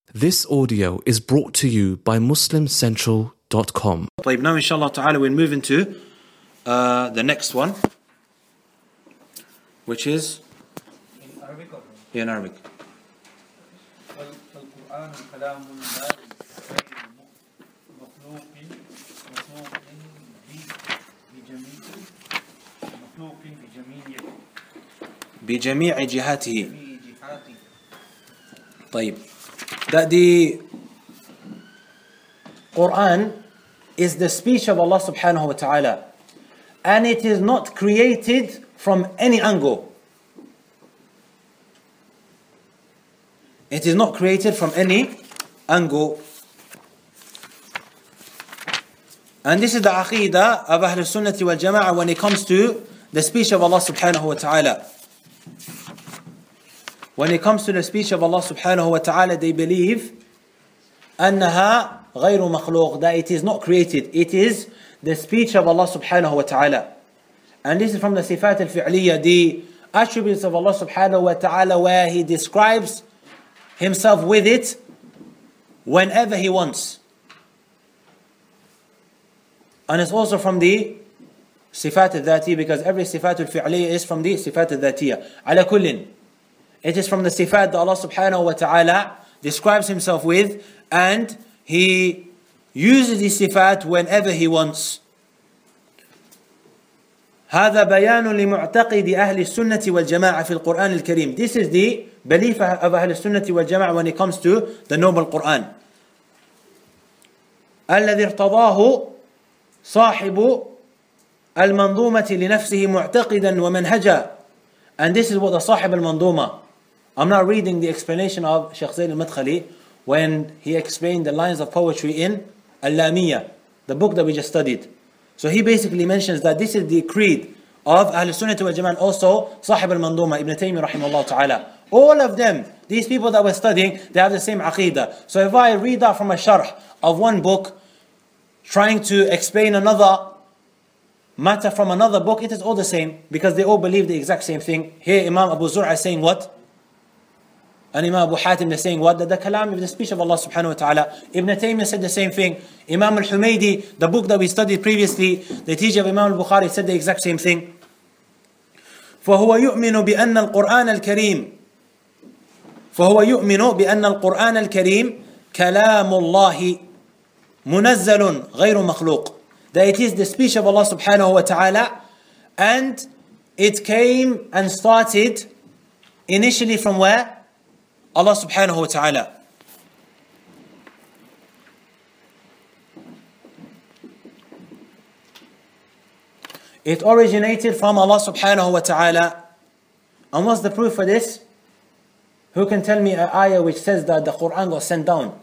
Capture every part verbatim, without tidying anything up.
This audio is brought to you by Muslim Central dot com. طيب, now inshallah ta'ala we'll move into uh, the next one, which is in Arabic. yeah, in Arabic. القرآن كلام الله غير مخلوق مخلوق بجميع مخلوق بجميع بجميع جهاته. جهاته. طيب, that the Quran is the speech of Allah subhanahu wa ta'ala, and it is not created from any angle. It is not created from any angle. And this is the aqidah of Ahl Sunnah wal Jama'ah when it comes to the speech of Allah subhanahu wa ta'ala. When it comes to the speech of Allah subhanahu wa ta'ala, they believe أنها غير مخلوق, that it is not created. It is the speech of Allah subhanahu wa ta'ala. And this is from the sifat al-fi'liyah, the attributes of Allah subhanahu wa ta'ala, where He describes Himself with it whenever He wants. And it's also from the sifat al-dhati, because every sifat al-fi'liyah is from the sifat al-dhatiyah. على كل, it is from the sifat that Allah subhanahu wa ta'ala describes Himself with, and He uses these sifat whenever He wants. هذا بيان لمعتقد أهل السنة والجماعة في القرآن الكريم. This is the belief of أهل السنة والجماعة when it comes to the noble Quran. الذي ارتضاه صاحب المنظومة لنفسه معتقدا ومنهجا. And this is what the صاحب المنظومة. I'm not reading the explanation of Shaykh Zayd al-Madkhali when he explained the lines of poetry in Al-Lamiyah, the book that we just studied. So he basically mentions that this is the creed of Ahl Sunnah wal Jama'ah, also Sahib al-Manduma, Ibn Taymiyyah rahimahullah ta'ala. All of them, these people that we're studying, they have the same aqidah. So if I read out from a sharh of one book, trying to explain another matter from another book, it is all the same, because they all believe the exact same thing. Here Imam Abu Zur'a is saying what? And Imam Abu Hatim is saying what? That the kalam is the speech of Allah subhanahu wa ta'ala. Ibn Taymiyyah said the same thing. Imam al-Humaydi, the book that we studied previously, the teacher of Imam al-Bukhari, said the exact same thing. فهو يؤمن بأن القرآن الكريم فهو يؤمن بأن القرآن الكريم كلام الله منزل غير مخلوق. That it is the speech of Allah subhanahu wa ta'ala, and it came and started initially from where? Allah subhanahu wa ta'ala. It originated from Allah subhanahu wa ta'ala. And what's the proof for this? Who can tell me an ayah which says that the Quran was sent down?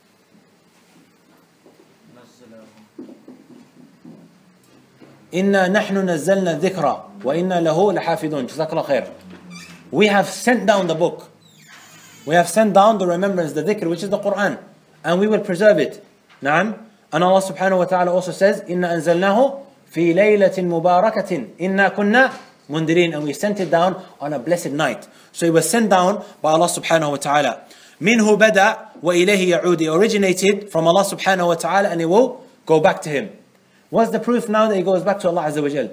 إِنَّا نَحْنُ نَزَّلْنَا الذِّكْرَ وَإِنَّا لَهُ لَحَافِظُونَ. جزاك الله خير. We have sent down the book. We have sent down the remembrance, the dhikr, which is the Quran, and we will preserve it. Naam. And Allah subhanahu wa ta'ala also says, إِنَّا أَنزَلْنَاهُ فِي لَيْلَةٍ مُبَارَكَةٍ إِنَّا كُنَّا مُنْدِرِينَ. And we sent it down on a blessed night. So it was sent down by Allah subhanahu wa ta'ala. مِنْهُ بَدَأْ وَإِلَيْهِ يَعُودِ. It originated from Allah subhanahu wa ta'ala, and it will go back to Him. What's the proof now that it goes back to Allah Azza wa Jal?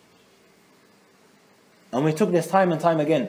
And we took this time and time again.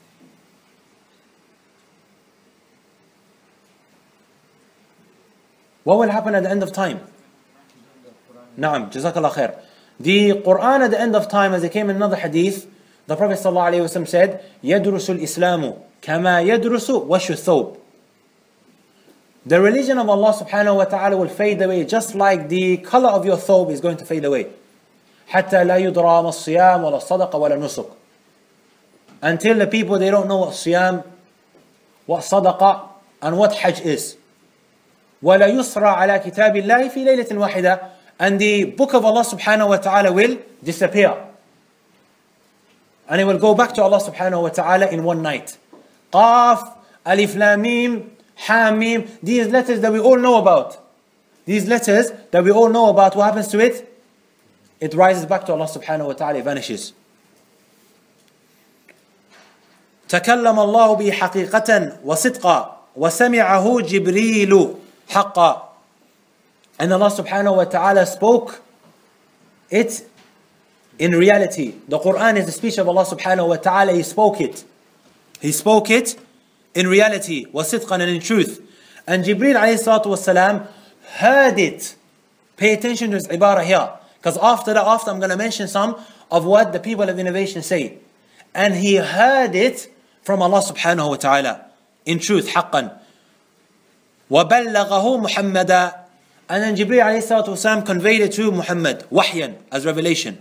What will happen at the end of time? Naam, Jazakallah khair. The Quran at the end of time, as it came in another hadith, the Prophet ﷺ said, يَدْرُسُ الْإِسْلَامُ كَمَا يَدْرُسُ وَشُ الثَّوْبِ. The religion of Allah subhanahu wa ta'ala will fade away, just like the color of your thawb is going to fade away. حَتَّى لَا يُدْرَى مَا الصِّيَامُ وَلَا الصَّدَقَ وَلَا النُّسُكَ. Until the people, they don't know what siyam, what sadaqah, and what hajj is. وَلَا يُسْرَى عَلَى كِتَابِ اللَّهِ فِي لَيْلَةٍ وَاحِدَةٍ. And the book of Allah subhanahu wa ta'ala will disappear. And it will go back to Allah subhanahu wa ta'ala in one night. Qaf, Alif Lam Mim, Ha Mim, these letters that we all know about. These letters that we all know about, what happens to it? It rises back to Allah subhanahu wa ta'ala, it vanishes. تكلم الله به حقيقة وصدقا. وَسَمِعَهُ جِبْرِيلُ حَقًّا. And Allah subhanahu wa ta'ala spoke it in reality. The Quran is the speech of Allah subhanahu wa ta'ala. He spoke it. He spoke it in reality. وَصِدْقًا, and in truth. And Jibreel alayhi salatu wasalam heard it. Pay attention to his ibarah here. Because after that, after I'm going to mention some of what the people of innovation say. And he heard it from Allah subhanahu wa ta'ala. In truth, حقا. وَبَلَّغَهُ مُحَمَّدًا. And then Jibreel alayhi salatu wasalam conveyed it to Muhammad, wahyan, as revelation.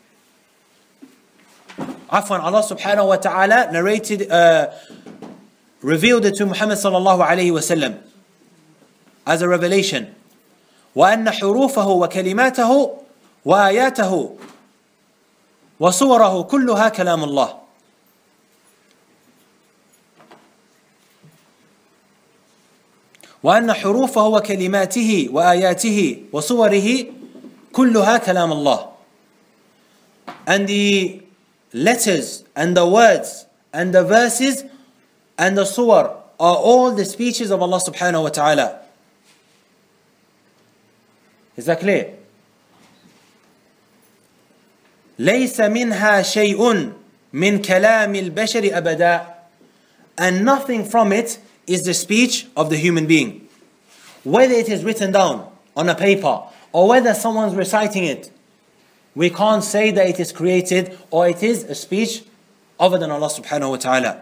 Afwan, Allah subhanahu wa ta'ala narrated, uh, revealed it to Muhammad sallallahu alayhi wa sallam as a revelation. وأن حروفه وكلماته وآياته وصوره كلها كلام الله. وأن حروفه وكلماته وآياته وصوره كلها كلام الله. And the letters and the words and the verses and the suwar are all the speeches of Allah subhanahu wa ta'ala. Is that clear? ليس منها شيء من كلام البشر أبدا. And nothing from it is the speech of the human being. Whether it is written down on a paper or whether someone's reciting it, we can't say that it is created or it is a speech other than Allah subhanahu wa ta'ala.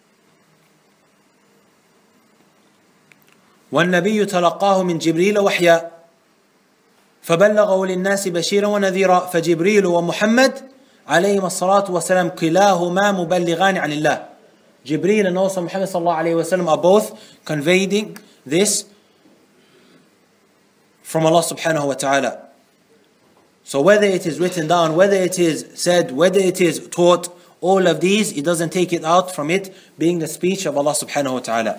وَالنَّبِيُّ تَلَقَّاهُ مِنْ جِبْرِيلَ وَحْيًا فبلغه للناس بشيرا ونذيرا فجبريل ومحمد عليهما الصلاة والسلام كلاهما مبلغان عن الله. Jibreel and also Muhammad sallallahu alayhi wa sallam are both conveying this from Allah subhanahu wa ta'ala. So whether it is written down, whether it is said, whether it is taught, all of these, it doesn't take it out from it being the speech of Allah subhanahu wa ta'ala.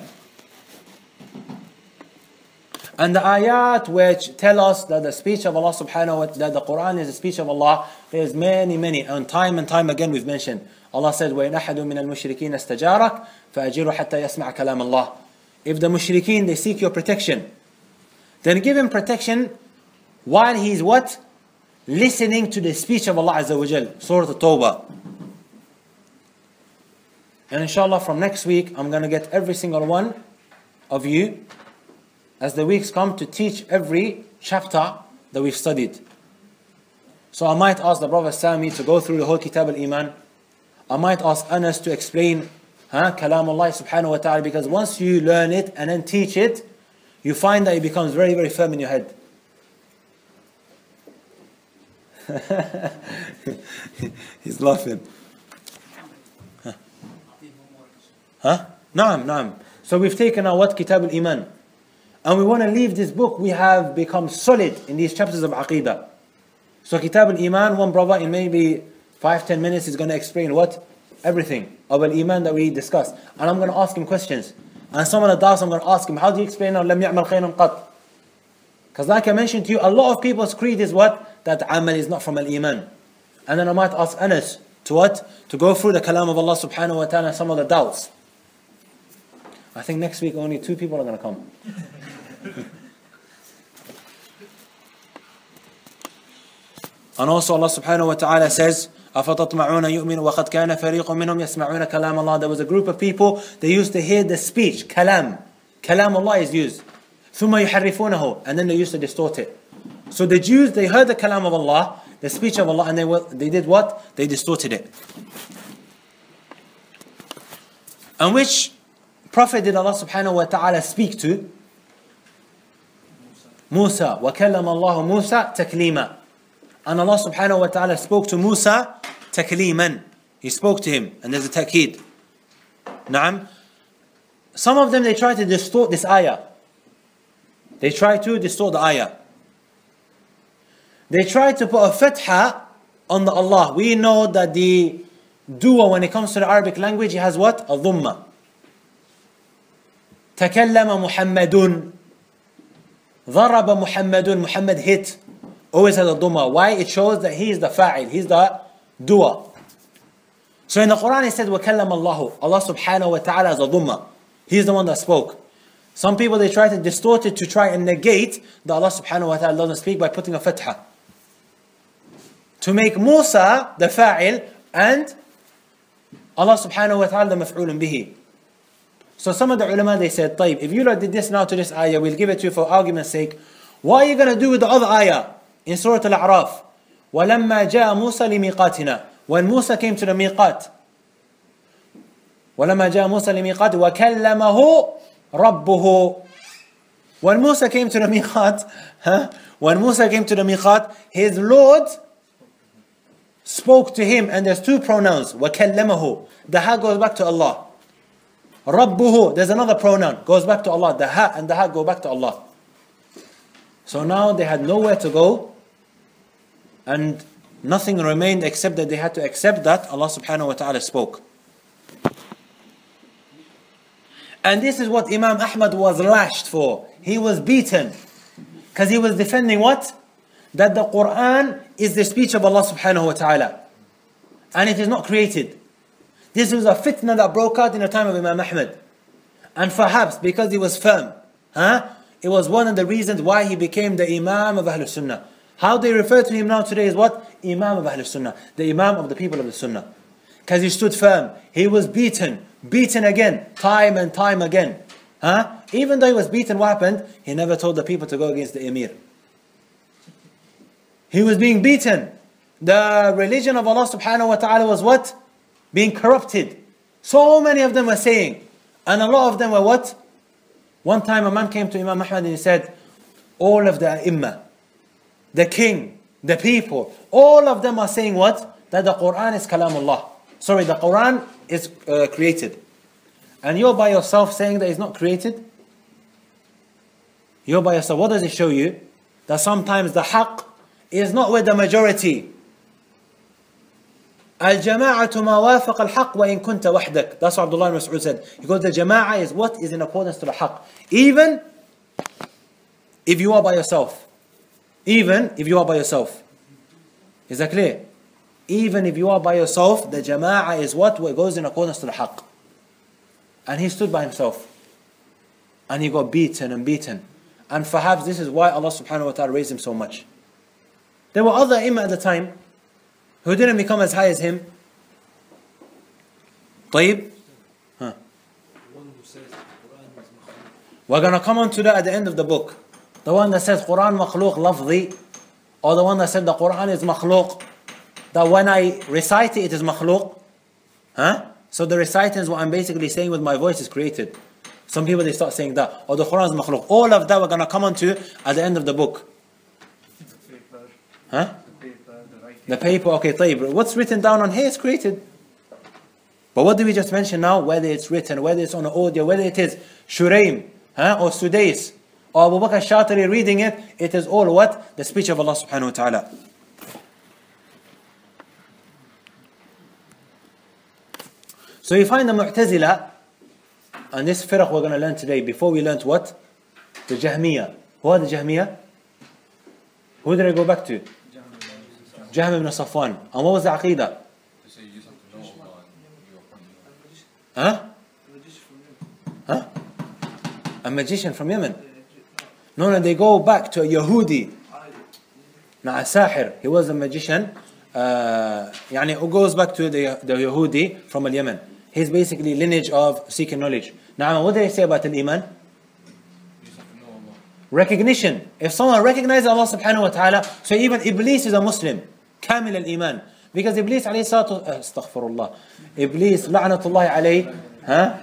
And the ayat which tell us that the speech of Allah subhanahu wa ta'ala, that the Quran is the speech of Allah, there's many, many, and time and time again we've mentioned. Allah said, وَإِنْ أَحَدٌ مِّنَ الْمُشْرِكِينَ اسْتَجَارَكَ فَأَجِرُوا حَتَّى يَسْمَعَ كَلَامَ اللَّهِ. If the mushrikeen, they seek your protection, then give him protection while he's what? Listening to the speech of Allah Azza wa Jal. Surah At-Tawbah. And inshallah from next week, I'm going to get every single one of you, as the weeks come, to teach every chapter that we've studied. So I might ask the Brother Sami to go through the whole Kitab al-Iman. I might ask Anas to explain huh, Kalam Allah subhanahu wa ta'ala, because once you learn it and then teach it, you find that it becomes very, very firm in your head. He's laughing. Huh? Huh? Naam, naam. So we've taken our what? Kitab al-Iman. And we want to leave this book, we have become solid in these chapters of Aqidah. So Kitab al-Iman, one brother in maybe five, ten minutes is going to explain what? Everything of al-Iman that we discussed. And I'm going to ask him questions. And some of the doubts I'm going to ask him, how do you explain لَمْ يَعْمَلْ خَيْرًا قَطْ? Because like I mentioned to you, a lot of people's creed is what? That amal is not from al-Iman. And then I might ask Anas to what? To go through the kalam of Allah subhanahu wa ta'ala and some of the doubts. I think next week only two people are going to come. And also Allah subhanahu wa ta'ala says, أَفَتَطْمَعُونَ يُؤْمِنُ وَقَدْ كَانَ فَرِيقٌ مِّنْهُمْ يَسْمَعُونَ كَلَامَ اللَّهِ. There was a group of people, they used to hear the speech, kalam. Kalam Allah is used. ثُمَّ يُحَرِّفُونَهُ. And then they used to distort it. So the Jews, they heard the kalam of Allah, the speech of Allah, and they, were, they did what? They distorted it. And which prophet did Allah subhanahu wa ta'ala speak to? Musa. وَكَلَّمَ اللَّهُ مُوسَى تَكْلِيمًا. And Allah subhanahu wa ta'ala spoke to Musa takliman. He spoke to him. And there's a ta'keed. Naam. Some of them, they try to distort this ayah. They try to distort the ayah. They try to put a fatha on the Allah. We know that the dua, when it comes to the Arabic language, it has what? A dhamma. تَكَلَّمَ مُحَمَّدٌ. ضَرَبَ مُحَمَّدٌ. Muhammad hit. Always has a dhamma. Why? It shows that he is the fa'il. He is the dua. So in the Quran it said, وَكَلَّمَ اللَّهُ. Allah subhanahu wa ta'ala is a dhamma. He is the one that spoke. Some people, they try to distort it to try and negate that Allah subhanahu wa ta'ala doesn't speak by putting a fatha. To make Musa the fa'il and Allah subhanahu wa ta'ala the maf'ulun bihi. So some of the ulama, they said, طيب, if you did this now to this ayah, we'll give it to you for argument's sake. What are you going to do with the other ayah in Surah Al-A'raf? وَلَمَّا جَاءَ مُوسَى لِمِيقَاتِنَا. When Musa came to the miqat. وَلَمَّا جَاءَ مُوسَى لِمِيقَاتِ وَكَلَّمَهُ رَبُّهُ. When Musa came to the miqat, huh? when Musa came to the miqat, his Lord spoke to him, and there's two pronouns. وَكَلَّمَهُ. The ha goes back to Allah. رَبُّهُ. There's another pronoun, goes back to Allah. The ha and the ha go back to Allah. So now they had nowhere to go, and nothing remained except that they had to accept that Allah subhanahu wa ta'ala spoke. And this is what Imam Ahmad was lashed for. He was beaten. Because he was defending what? That the Quran is the speech of Allah subhanahu wa ta'ala. And it is not created. This was a fitna that broke out in the time of Imam Ahmad. And perhaps because he was firm, huh? it was one of the reasons why he became the Imam of Ahlul Sunnah. How they refer to him now today is what? Imam of Ahlul Sunnah. The Imam of the people of the Sunnah. Because he stood firm. He was beaten. Beaten again. Time and time again. Huh? Even though he was beaten, what happened? He never told the people to go against the Emir. He was being beaten. The religion of Allah subhanahu wa ta'ala was what? Being corrupted. So many of them were saying. And a lot of them were what? One time a man came to Imam Ahmad and he said, all of the A'immah, the king, the people, all of them are saying what? That the Quran is Kalamullah. Sorry, the Quran is uh, created. And you're by yourself saying that it's not created? You're by yourself. What does it show you? That sometimes the haqq is not with the majority. Al-jama'atu ma wafaq al-haqq wa in kunta wahdak. That's what Abdullah ibn Mas'ud said. Because the jama'ah is what is in accordance to the haqq. Even if you are by yourself. Even if you are by yourself. Is that clear? Even if you are by yourself, the jama'ah is what? What goes in accordance to the haqq. And he stood by himself. And he got beaten and beaten. And perhaps this is why Allah subhanahu wa ta'ala raised him so much. There were other imam at the time who didn't become as high as him. طيب? Huh. We're going to come on to that at the end of the book. The one that says Quran makhluq lafzi, or the one that said the Quran is makhluq, that when I recite it, it is makhluq. Huh? So the reciting is what I'm basically saying with my voice is created. Some people, they start saying that. Or the Quran is makhluq. All of that we're going to come on to at the end of the book. Huh? The paper, okay, طيب. What's written down on here is created. But what did we just mention now? Whether it's written, whether it's on audio, whether it is Shuraim, huh? or Sudais, or Abu Bakr Shatari reading it, it is all what? The speech of Allah subhanahu wa ta'ala. So you find the Mu'tazila, and this firaq we're going to learn today. Before we learned what? The Jahmiyyah. Who are the Jahmiyyah? Who did I go back to? Jahm ibn Safwan. And what was the Aqidah? Huh? Huh? A magician from Yemen. No, no, they go back to a Yahudi. Now, a Sahir. He was a magician. Uh, يعني, who goes back to the, the Yahudi from Yemen. He's basically lineage of seeking knowledge. Now, what do they say about al-Iman? Recognition. If someone recognizes Allah subhanahu wa ta'ala, so even Iblis is a Muslim. Kamil al-Iman. Because Iblis alayhi salatu, uh, astaghfirullah. Iblis, la'natullahi alayhi, huh?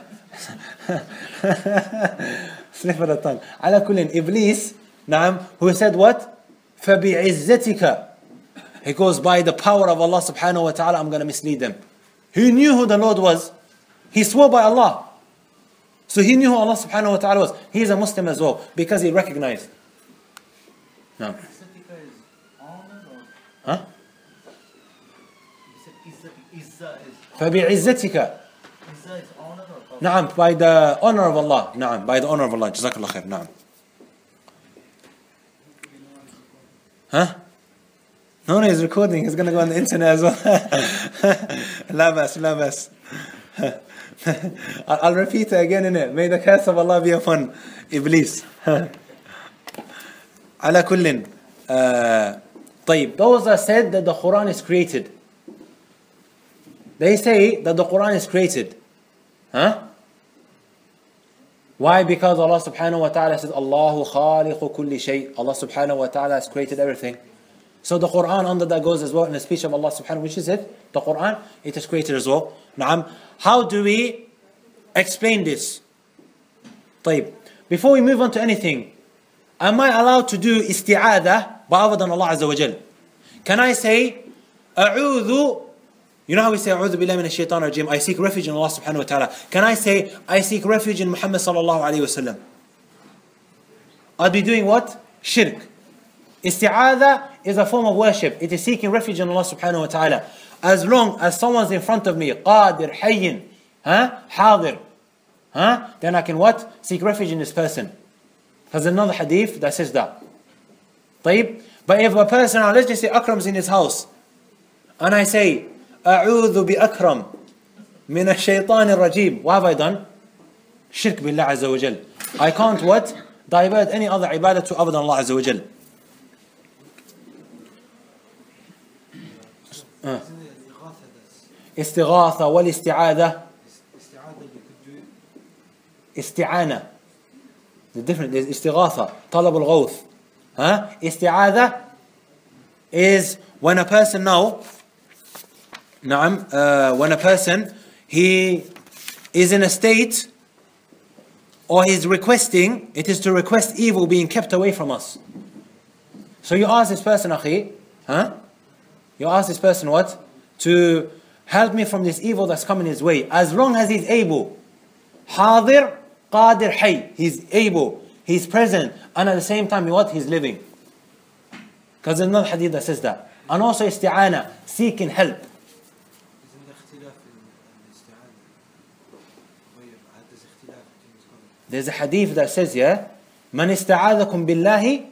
Slip of the tongue. Ala kullin, Iblis, na'am, who said what? فَبِعِزَّتِكَ. He goes, by the power of Allah subhanahu wa ta'ala, I'm going to mislead them. He knew who the Lord was. He swore by Allah. So he knew who Allah subhanahu wa ta'ala was. He is a Muslim as well, because he recognized. No. Huh? فَبِعِزَّتِكَ. نعم, by the honor of Allah. نعم, by the honor of Allah. جزاك الله خير. نعم. Huh? No, no, he's recording. He's going to go on the internet as well. لا بأس, لا بأس. I'll repeat it again in it. May the curse of Allah be upon Iblis. على كل. Uh, طيب, those that said that the Quran is created. They say that the Quran is created. Huh? Why? Because Allah subhanahu wa ta'ala says, Allahu khaliqu kulli shay. Allah subhanahu wa ta'ala has created everything. So the Quran under that goes as well in the speech of Allah subhanahu, which is it? The Quran, it is created as well. Naam. How do we explain this? طيب. Before we move on to anything, am I allowed to do isti'adah by other than Allah Azza wa Jal? Can I say, A'udhu, you know how we say, A'udhu billahi minash shaitan rajim, I seek refuge in Allah subhanahu wa ta'ala. Can I say, I seek refuge in Muhammad sallallahu alayhi wa sallam? I'll be doing what? Shirk. Isti'adah is a form of worship. It is seeking refuge in Allah subhanahu wa ta'ala. As long as someone's in front of me, qadir, hayyin, huh? Hadir, huh? Then I can what? Seek refuge in this person. There's another hadith that says that. طيب? But if a person, let's just say Akram's in his house, and I say, A'udhu bi Akram min ash-shaytan al-rajim. What have I done? Shirk billah azza wa jal. I can't what? Divert any other ibadah to other than Allah azza wa jal. Uh. Istighatha wal isti'adah. Isti'ana. The different is istighatha, talab al-ghawth. Huh? Isti'adah is when a person now, na'am, uh, when a person, he is in a state, or he's requesting, it is to request evil being kept away from us. So you ask this person, akhi, huh? You ask this person what? To help me from this evil that's coming his way. As long as he's able. Hadir, qadir, hay. He's able. He's present. And at the same time, what? He's living. Because there's another hadith that says that. And also isti'ana, seeking help. There's a hadith that says, yeah, Man ista'adakum billahi,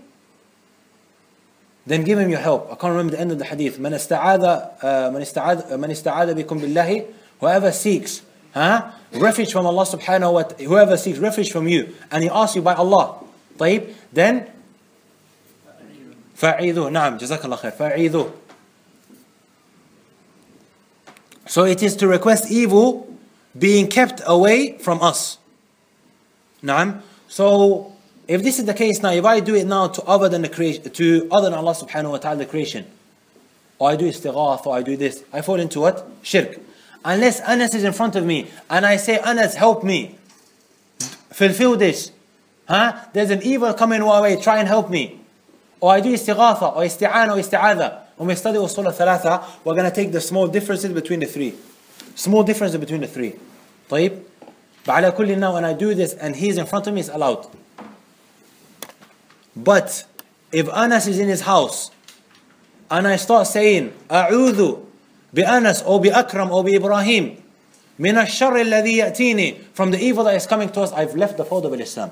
then give him your help. I can't remember the end of the hadith. Man ista'ada, uh, man ista'ada, man ista'ada bikum billahi, whoever seeks, huh, refuge from Allah subhanahu wa ta'ala, whoever seeks refuge from you, and he asks you by Allah, طيب, then, فَعِيذُهُ, نعم, جزاك الله خير, فَعِيذُهُ. So it is to request evil being kept away from us. Naam. So if this is the case now, if I do it now to other than the creation, to other than Allah subhanahu wa ta'ala, the creation, or I do istighath, or I do this, I fall into what? Shirk. Unless Anas is in front of me and I say, Anas, help me, fulfill this, huh? There's an evil coming our way, try and help me. Or I do istighatha, or isti'ana, or isti'adha. When we study usul al-thalatha, we're going to take the small differences between the three. Small differences between the three. طيب? But ala kulli now, when I do this and he's in front of me, it's allowed. But if Anas is in his house and I start saying, A'udhu bi Anas or bi Akram or bi Ibrahim min ash-sharr alladhi ya'tini, from the evil that is coming to us, I've left the fold of Islam.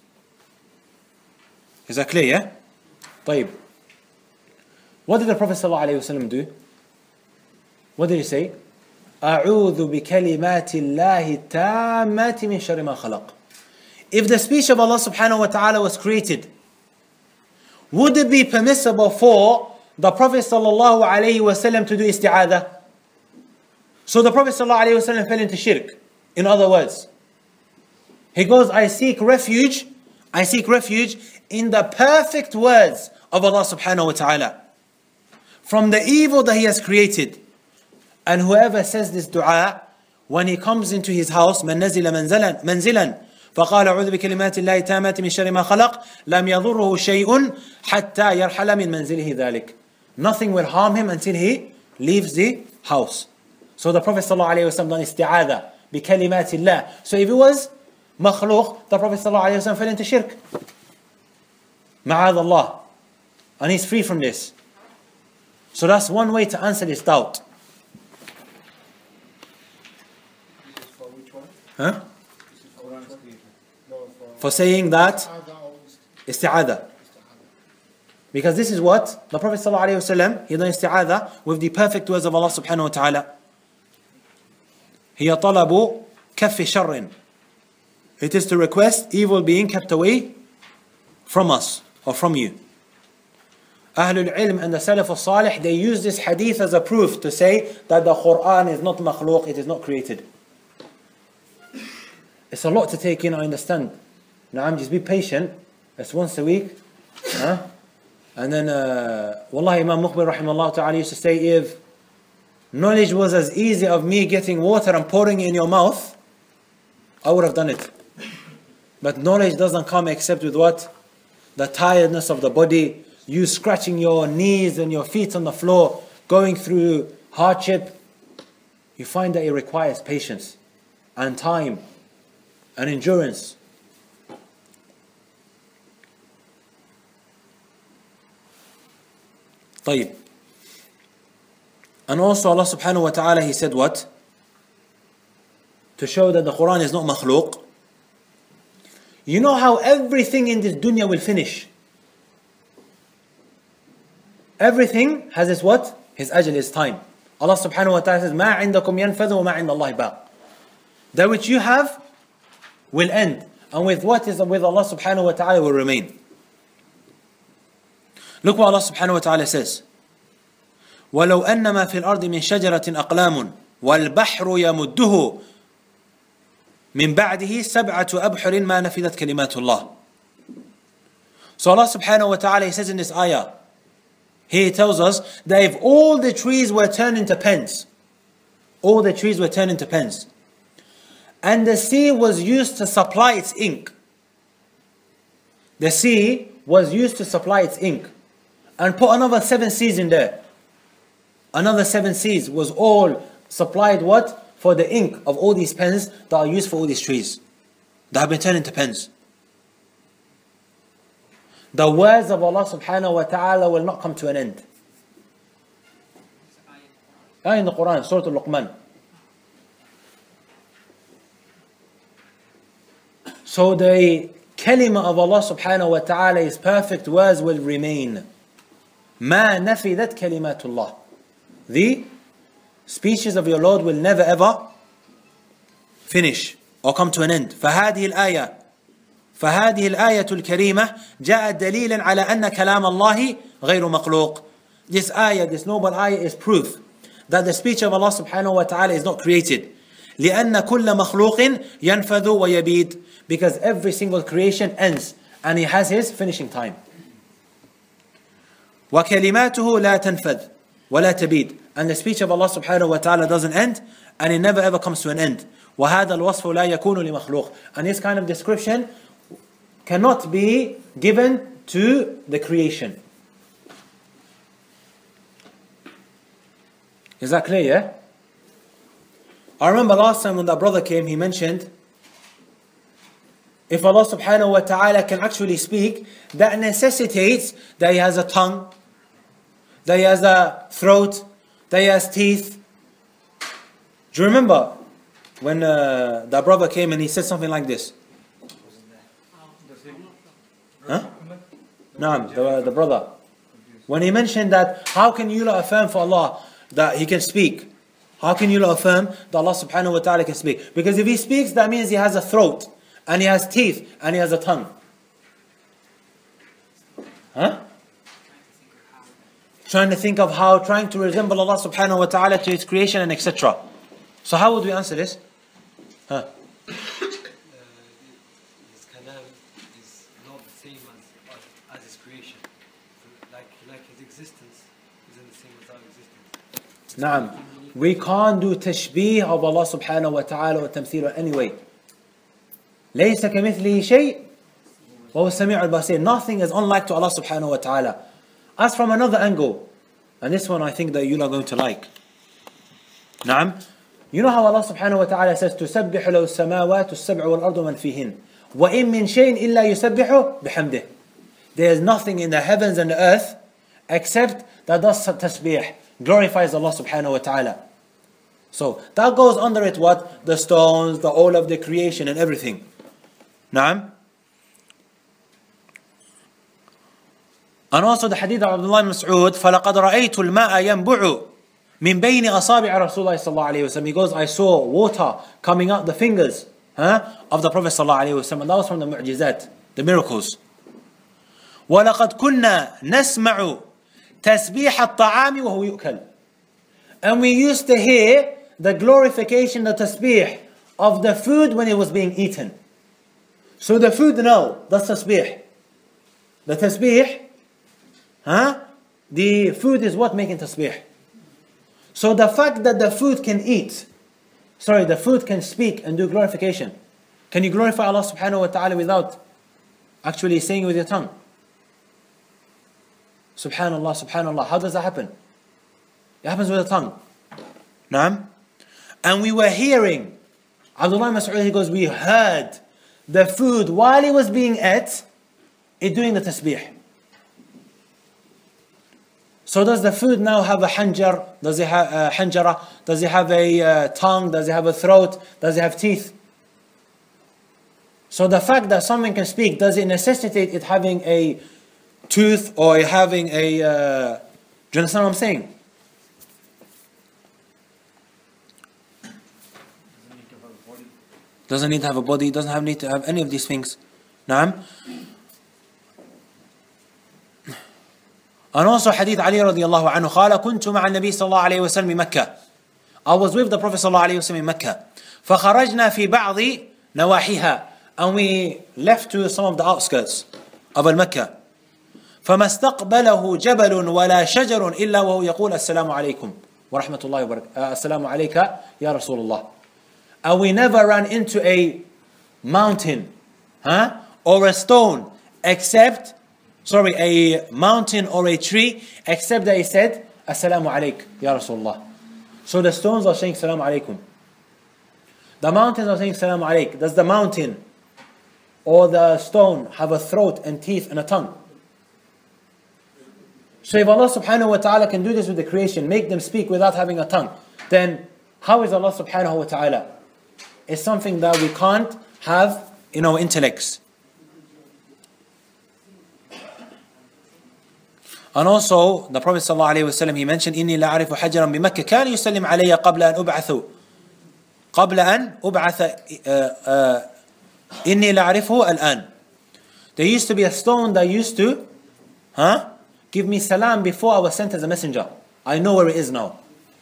Is that clear, yeah? طيب. What did the Prophet ﷺ do? What did he say? أعوذ بكلمات الله التامات من شر ما خلق. If the speech of Allah subhanahu wa ta'ala was created, would it be permissible for the Prophet sallallahu alayhi wa sallam to do isti'adah? So the Prophet sallallahu alayhi wa sallam fell into shirk. In other words, he goes, I seek refuge, I seek refuge in the perfect words of Allah subhanahu wa ta'ala from the evil that He has created. And whoever says this dua, when he comes into his house, من نزل منزلا منزلا فقال أعوذ بكلمات الله التامات من شر ما خلق لم يضره شيء حتى يرحل من منزله ذلك. Nothing will harm him until he leaves the house. So the Prophet ﷺ done isti'adha بكلمات الله. So if it was makhluk, the Prophet ﷺ fell into shirk. معاذ Allah. And he's free from this. So that's one way to answer this doubt. Huh? For saying that isti'adha. Because this is what the Prophet ﷺ, he done isti'adha with the perfect words of Allah subhanahu wa ta'ala. هي طلب كف شر. It is to request evil being kept away from us or from you. Ahlul Ilm and the Salaf al-Salih, they use this hadith as a proof to say that the Quran is not makhluq, it is not created. It's a lot to take in, I understand. Naam, just be patient. It's once a week. Huh? And then, uh, Wallahi, Imam Muqbil rahimahullah ta'ala used to say, if knowledge was as easy of me getting water and pouring it in your mouth, I would have done it. But knowledge doesn't come except with what? The tiredness of the body, you scratching your knees and your feet on the floor, going through hardship. You find that it requires patience and time and endurance. طيب. And also Allah subhanahu wa ta'ala, He said what? To show that the Quran is not makhluq. You know how everything in this dunya will finish? Everything has its what? His ajal, his time. Allah subhanahu wa ta'ala says, مَا عِنْدَكُمْ يَنْفَذُ وَمَا عِنْدَ اللَّهِ بَاقٍ. That which you have will end. And with what is with Allah subhanahu wa ta'ala will remain. Look what Allah subhanahu wa ta'ala says. وَلَوْ أَنَّمَا فِي الْأَرْضِ مِنْ شَجَرَةٍ أَقْلَامٌ وَالْبَحْرُ يَمُدُّهُ مِنْ بَعْدِهِ سَبْعَةُ أَبْحُرٍ مَا نَفِذَتْ كَلِمَاتُ اللَّهِ. So Allah subhanahu wa ta'ala, He says in this ayah, He tells us that if all the trees were turned into pens, all the trees were turned into pens, and the sea was used to supply its ink, the sea was used to supply its ink, and put another seven seas in there, another seven seas was all supplied what? For the ink of all these pens that are used for all these trees, that have been turned into pens. The words of Allah subhanahu wa ta'ala will not come to an end. Ah, in the Quran, Surah Al-Luqman. So the kalima of Allah subhanahu wa ta'ala, His perfect words will remain. مَا نَفِذَتْ كَلِمَاتُ اللَّهِ. The speeches of your Lord will never ever finish or come to an end. فهذه الآية فهذه الآية الكريمة جاءت دليلا على أن كلام الله غير مخلوق. This ayah, this noble ayah is proof that the speech of Allah subhanahu wa ta'ala is not created. لأن كل مخلوق ينفذ ويبيد. Because every single creation ends and He has His finishing time. وكلماته لا تنفذ ولا تبيد. And the speech of Allah subhanahu wa ta'ala doesn't end and it never ever comes to an end. وهذا الوصف لا يكون لمخلوق. And this kind of description cannot be given to the creation. Is that clear, yeah? I remember last time when that brother came, he mentioned if Allah subhanahu wa ta'ala can actually speak, that necessitates that He has a tongue, that He has a throat, that He has teeth. Do you remember when uh, that brother came and he said something like this? Huh? No, the, the brother. When he mentioned that, how can you lot affirm for Allah that He can speak? How can you lot affirm that Allah subhanahu wa ta'ala can speak? Because if He speaks, that means He has a throat, and He has teeth, and He has a tongue. Huh? Trying to think of how, trying to resemble Allah subhanahu wa ta'ala to His creation and et cetera. So how would we answer this? Huh? Naam. We can't do tashbih of Allah subhanahu wa ta'ala or tamtheel anyway. لَيْسَ كَمِثْلِهِ شَيْءٍ وَهُوَ السَّمِيعُ الْبَصِيرُ. Nothing is unlike to Allah subhanahu wa ta'ala. As from another angle, and this one I think that you are going to like. Naam. You know how Allah subhanahu wa ta'ala says, تُسَبِّحُ لَهُ السَّمَاوَاتُ السَّبْعُ وَالْأَرْضُ مَنْ فِيهِنْ وَإِن مِّن شَيْءٍ إِلَّا يُسَبِّحُ بِحَمْدِهِ. There is nothing in the heavens and the earth except that does tasbih, glorifies Allah subhanahu wa ta'ala. So that goes under it what? The stones, the all of the creation and everything. Naam. And also the hadith of Abdullah ibn Mas'ud, فَلَقَدْ رَأَيْتُ الْمَاءَ يَنْبُعُ من بين أصابع رسول الله صلى الله عليه وسلم. He goes, I saw water coming out the fingers huh, of the Prophet صلى الله عليه وسلم. And that was from the mu'jizat, the miracles. وَلَقَدْ كُنَّا نَسْمَعُ تَسْبِيحَ الطَّعَامِ وَهُوَ يُؤْكَلُ. And we used to hear the glorification, the tasbih of the food when it was being eaten. So the food now, that's tasbih. The tasbih, huh? The food is what making tasbih. So the fact that the food can eat, sorry, the food can speak and do glorification. Can you glorify Allah subhanahu wa ta'ala without actually saying it with your tongue? Subhanallah, subhanallah. How does that happen? It happens with the tongue. Naam. And we were hearing, Abdullah Mas'ud, he goes, we heard the food while it was being ate, it doing the tasbih. So does the food now have a hanjar? Does it have a hanjara? Does it have a uh, tongue? Does it have a throat? Does it have teeth? So the fact that something can speak, does it necessitate it having a tooth or having a... Uh, do you understand what I'm saying? Doesn't need to have a body, doesn't have need to have any of these things. Naam. And also hadith Ali radiallahu anhu, قال كنت مع النبي صلى الله عليه وسلم مكة. I was with the Prophet صلى الله عليه وسلم in Mecca. فخرجنا في بعض نواحيها. And we left to some of the outskirts of Al-Makkah. فما استقبله جبل ولا شجر إلا وهو يقول السلام عليكم ورحمة الله وبركاته. السلام عليك يا رسول الله. And we never ran into a mountain, huh? Or a stone, except, sorry, a mountain or a tree, except that he said, Assalamu alayk, Ya Rasulullah. So the stones are saying, Assalamu alaykum. The mountains are saying, Assalamu alayk. Does the mountain or the stone have a throat and teeth and a tongue? So if Allah subhanahu wa ta'ala can do this with the creation, make them speak without having a tongue, then how is Allah subhanahu wa ta'ala? It's something that we can't have in our intellects. And also, the Prophet sallallahu alaihi wasallam, he mentioned, إني لا أعرف حجرا بمكة كان يسلم علي قبل أن أبعث قبل أن أبعث إني لا أعرفه الآن. There used to be a stone that used to, huh, give me salam before I was sent as a messenger. I know where it is now.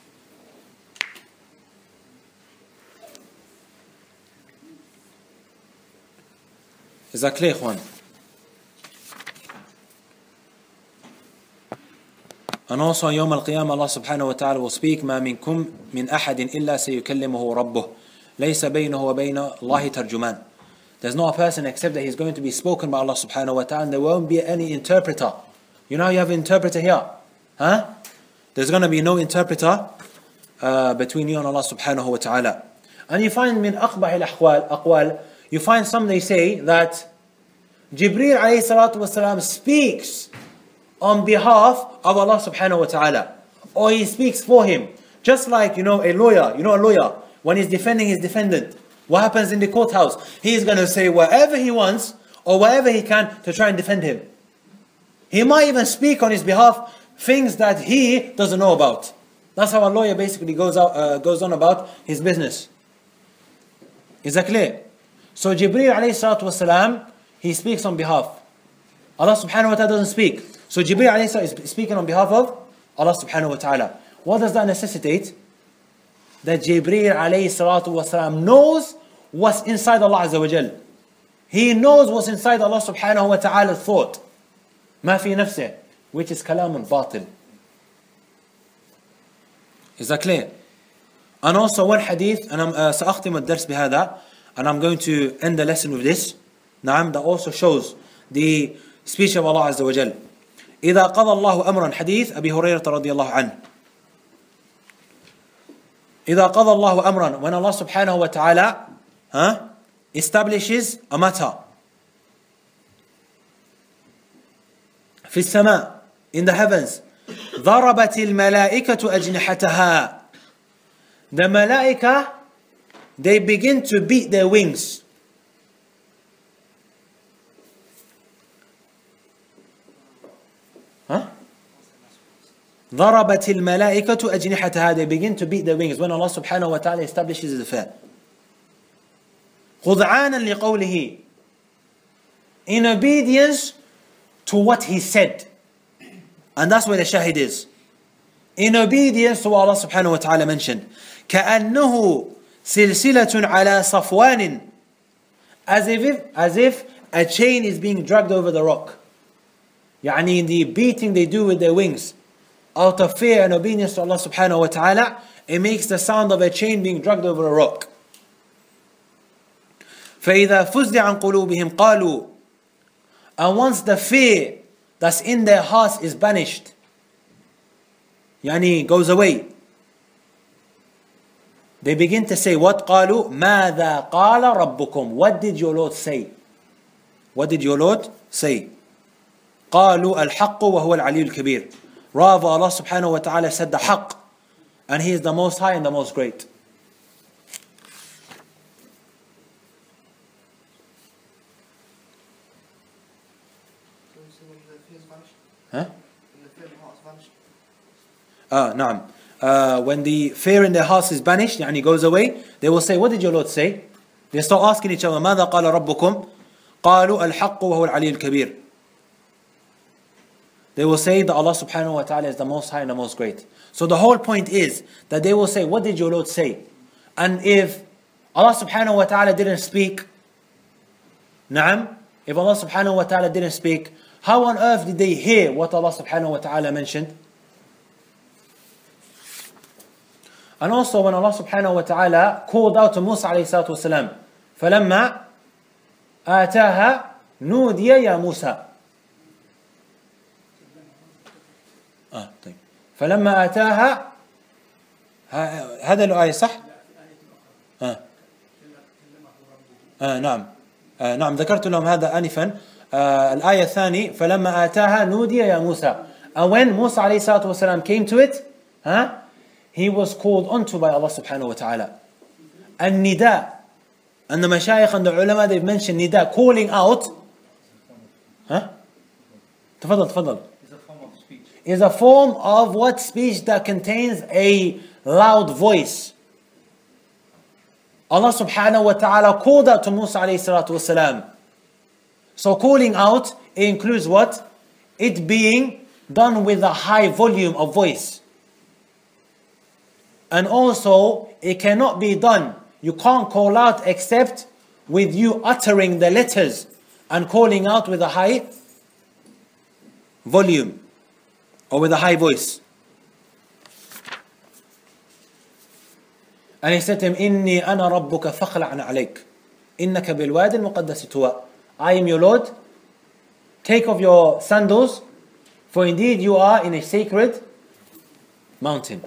Is that clear, Ikhwan? And also on Yawm al-Qiyamah, Allah subhanahu wa ta'ala will speak, ما منكم من أحد إلا سيكلمه ربه ليس بينه وبين الله ترجمان. There's no person except that he's going to be spoken by Allah subhanahu wa ta'ala, and there won't be any interpreter. You know, you have an interpreter here, huh? There's going to be no interpreter uh, between you and Allah subhanahu wa ta'ala. And you find min أقبح الأحوال أقوال, you find some, they say that Jibreel alayhi salatu wasalam speaks on behalf of Allah subhanahu wa ta'ala, or he speaks for him. Just like, you know, a lawyer, you know a lawyer, when he's defending his defendant, what happens in the courthouse? He's going to say whatever he wants or whatever he can to try and defend him. He might even speak on his behalf things that he doesn't know about. That's how a lawyer basically goes out, uh, goes on about his business. Is that clear? So Jibreel alayhi salatu wasalam, he speaks on behalf. Allah subhanahu wa ta'ala doesn't speak. So Jibreel alayhi salam is speaking on behalf of Allah subhanahu wa ta'ala. What does that necessitate? That Jibreel alayhi salatu wasalam knows what's inside Allah azza wa jal. He knows what's inside Allah subhanahu wa ta'ala's thought. ما في نفسه, which is كلام باطل. Is that clear? And also one hadith, and I'm uh, سأختم الدرس بهذا, and I'm going to end the lesson with this. نعم, that also shows the speech of Allah azza wa jal. إذا قضى الله أمرا, حديث أبي هريرة رضي الله عنه. إذا قضى الله أمرا, when Allah subhanahu wa ta'ala huh, establishes a matter في السماء, in the heavens, ضربت الملائكة أجنحتها. The malaika, they begin to beat their wings. Huh? ضربت الملائكة أجنحتها. They begin to beat their wings when Allah subhanahu wa ta'ala establishes the fair. خضعانا لقوله, in obedience to what He said. And that's where the shahid is. In obedience to what Allah subhanahu wa ta'ala mentioned. كأنه سلسلة على صفوان. As if, as if a chain is being dragged over the rock. يعني the beating they do with their wings, out of fear and obedience to Allah subhanahu wa ta'ala, it makes the sound of a chain being dragged over a rock. فإذا فزع عن قلوبهم قالوا. And once the fear that's in their hearts is banished, يعني goes away, they begin to say, what? قالوا ماذا قال ربكم. What did your Lord say? What did your Lord say? قالوا الحق وهو العلي الكبير. Rather, Allah subhanahu wa ta'ala said the haqq, and He is the most high and the most great. Huh? Ah, naam. Uh, when the fear in their hearts is banished, يعني goes away, they will say, what did your Lord say? They start asking each other, ماذا قال ربكم? قالوا الحق وهو العلي الكبير. They will say that Allah subhanahu wa ta'ala is the most high and the most great. So the whole point is that they will say, what did your Lord say? And if Allah subhanahu wa ta'ala didn't speak, na'am, if Allah subhanahu wa ta'ala didn't speak, how on earth did they hear what Allah subhanahu wa ta'ala mentioned? And also when Allah subhanahu wa ta'ala called out to Musa alayhi salatu wasalam, فَلَمَّا آتَاهَا نُودِيَ يَا مُوسَى. آه طيب. فلما آتاها, هذا الآية صح؟ آه. آه نعم. آه نعم ذكرت لهم هذا آنفا. آه الآية الثانية فلما آتاها نودي يا موسى. And when Musa alayhi salatu wasalam came to it, huh, he was called onto by Allah subhanahu wa ta'ala. And nida, and the mashayikh and the ulama, they've mentioned nida, calling out. Huh? تفضل تفضل. Is a form of what? Speech that contains a loud voice. Allah subhanahu wa ta'ala called out to Musa alayhi salatu wasalam. So calling out, it includes what? It being done with a high volume of voice. And also, it cannot be done. You can't call out except with you uttering the letters and calling out with a high volume. Or with a high voice. And he said to him, إِنِّي أَنَا رَبُّكَ فَخْلَعْنَ عَلَيْكَ إِنَّكَ بِالْوَادِ الْمُقَدَّسِ طُوًى. I am your Lord. Take off your sandals, for indeed you are in a sacred mountain.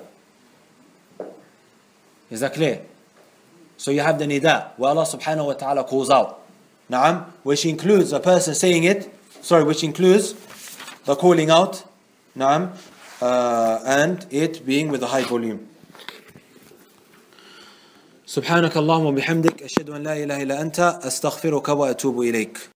Is that clear? So you have the nida, where Allah subhanahu wa ta'ala calls out. Na'am, which includes a person saying it, sorry, which includes the calling out. نعم uh, and it being with a high volume. سبحانك اللهم وبحمدك أشهد أن لا إله إلا أنت أستغفرك وأتوب إليك.